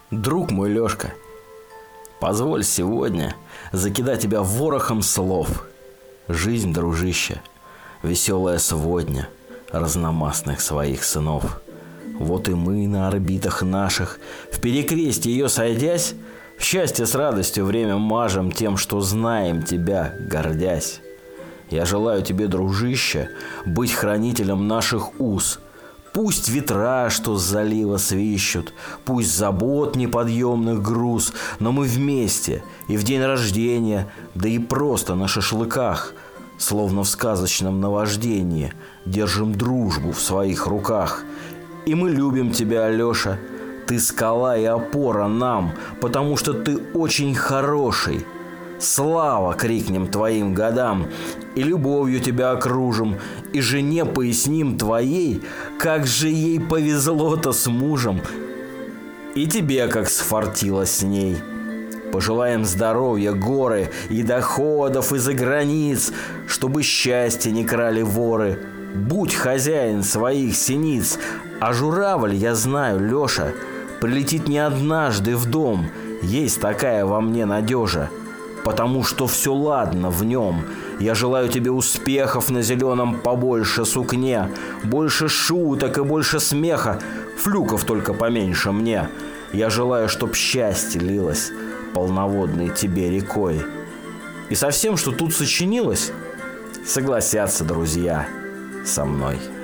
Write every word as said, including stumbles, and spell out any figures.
Друг мой Лёшка, позволь сегодня закидать тебя ворохом слов. Жизнь, дружище, веселая сводня разномастных своих сынов. Вот и мы на орбитах наших, в перекрестье ее сойдясь, в счастье с радостью время мажем тем, что знаем тебя, гордясь. Я желаю тебе, дружище, быть хранителем наших уз. Пусть ветра, что с залива свищут, пусть забот неподъемных груз, но мы вместе и в день рождения, да и просто на шашлыках, словно в сказочном наваждении, держим дружбу в своих руках. И мы любим тебя, Алеша, ты скала и опора нам, потому что ты очень хороший. Слава крикнем твоим годам, и любовью тебя окружим, и жене поясним твоей, как же ей повезло-то с мужем, и тебе как сфартило с ней. Пожелаем здоровья, горы и доходов из-за границ, чтобы счастье не крали воры. Будь хозяин своих синиц, а журавль, я знаю, Леша, прилетит не однажды в дом, есть такая во мне надежа. Потому что все ладно в нем. Я желаю тебе успехов на зеленом побольше сукне, больше шуток и больше смеха, флюков только поменьше мне. Я желаю, чтоб счастье лилось полноводной тебе рекой. И со всем, что тут сочинилось, согласятся друзья со мной.